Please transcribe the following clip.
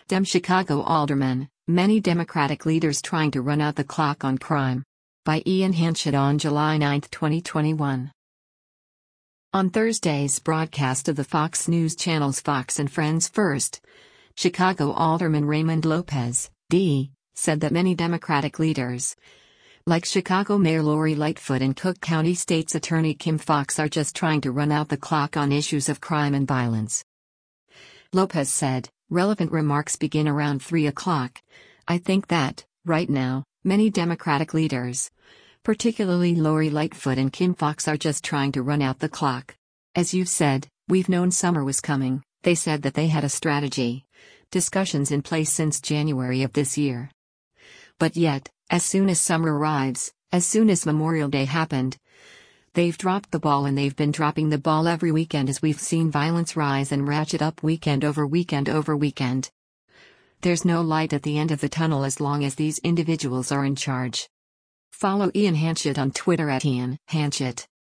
Dem Chicago Alderman, many Democratic leaders trying to run out the clock on crime. By Ian Hanchett on July 9, 2021. On Thursday's broadcast of the Fox News Channel's Fox and Friends First, Chicago Alderman Raymond Lopez, D., said that many Democratic leaders, like Chicago Mayor Lori Lightfoot and Cook County State's Attorney Kim Foxx, are just trying to run out the clock on issues of crime and violence. Lopez said, relevant remarks begin around 3 o'clock. I think that, right now, many Democratic leaders, particularly Lori Lightfoot and Kim Foxx, are just trying to run out the clock. As you've said, we've known summer was coming. They said that they had a strategy, discussions in place since January of this year. But yet, as soon as summer arrives, as soon as Memorial Day happened, they've dropped the ball, and they've been dropping the ball every weekend as we've seen violence rise and ratchet up weekend over weekend over weekend. There's no light at the end of the tunnel as long as these individuals are in charge. Follow Ian Hanchett on Twitter at Ian Hanchett.